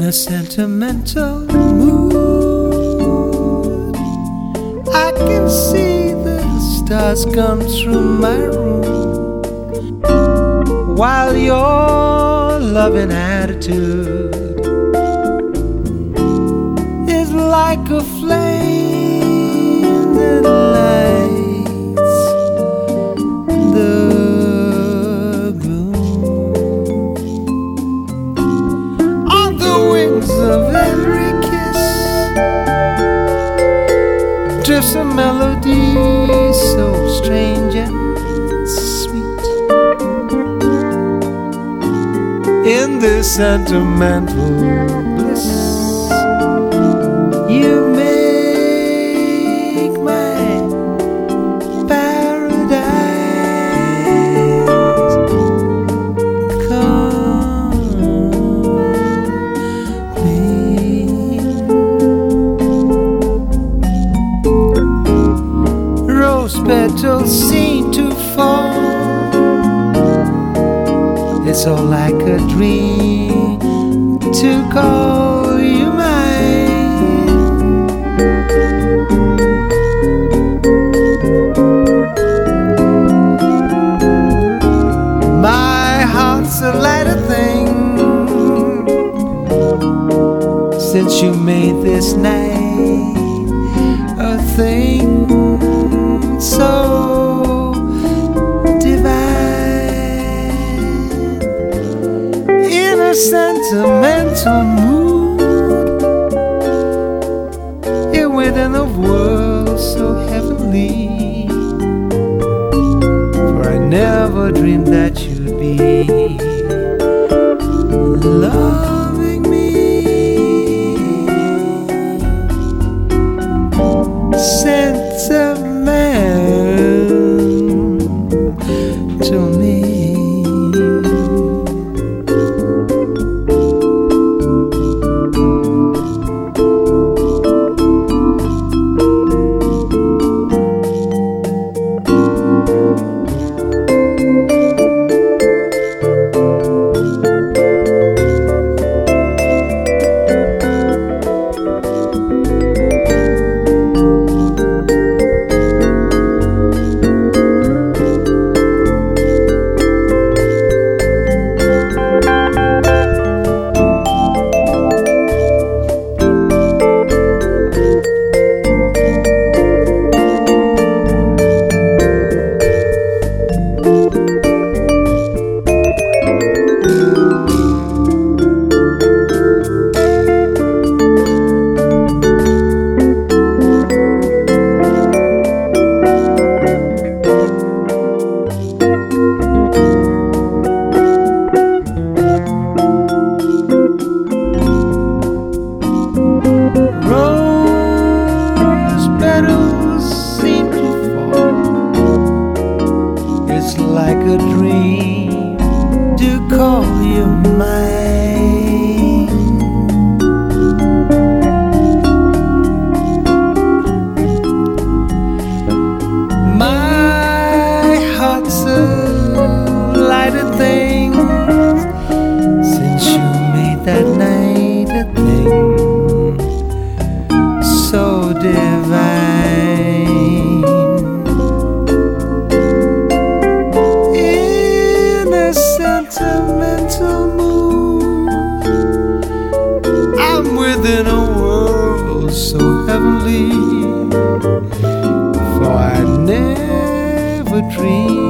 a sentimental mood. I can see the stars come through my room, while your loving attitude is like a flame that lights the gloom. On the wings of every kiss drifts a melody so strange and sweet. In this sentimental bliss, you make my paradise complete. Rose petals seem to fall. It's all like a dream to call you mine. My heart's a lighter thing since you made this night a thing so sentimental mood. You're within a world so heavenly, for I never dreamed that you'd be loving me. Sentimental me. Like a dream to call you mine. My heart's a lighter thing since you made that night a thing so divine. Sentimental mood, I'm within a world so heavenly, for I never dreamed